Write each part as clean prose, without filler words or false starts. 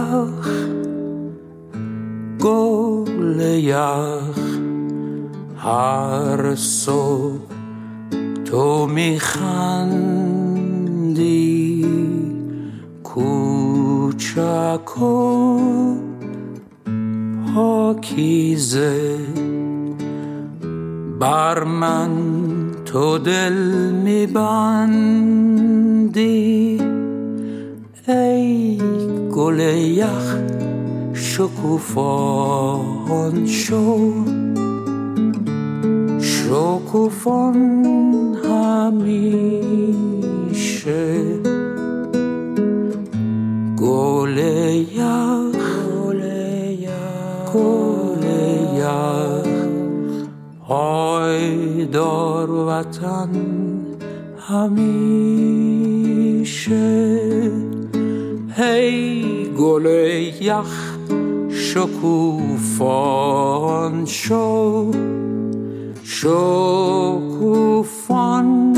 یخ گل یخ هر صبح تو میخندی کوچک و پاکیزه بر من تو دل میبندی ای گل یخ شکوفان شو شکوفان همیشه گل یخ گل یخ پایدار وطن همیشه هی گل یخ شکوفان شو شکوفان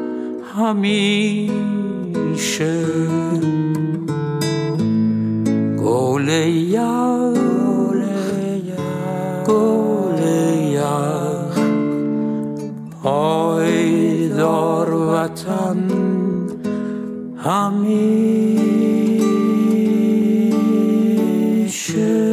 همیشه گل یخ گل یخ پایدار وطن همیشه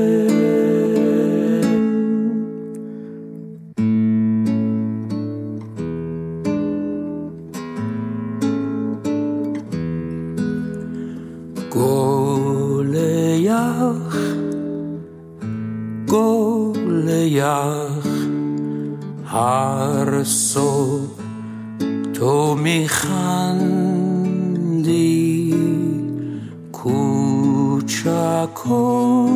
گل یخ گل یخ هر صبح تو میخندی کوچک و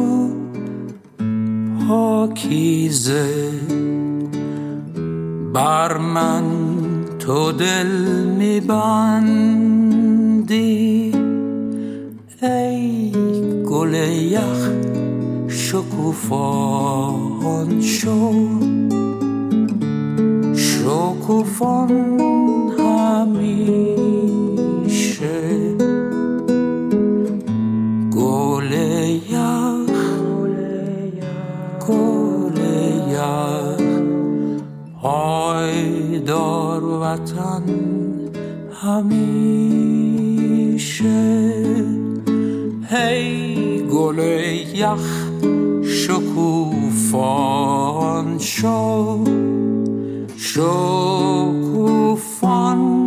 پاکیزه بر من تو دل میبندی ای گل یخ شکوفان شو شکوفان همیشه گل یخ گل یخ پایدار وطن همیشه هی گل یخ شکوفان شو شکوفان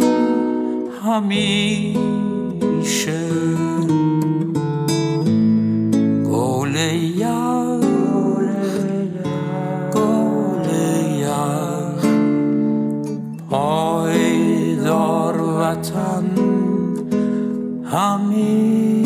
همیشه گل یخ گل یخ پایدار وطن همیشه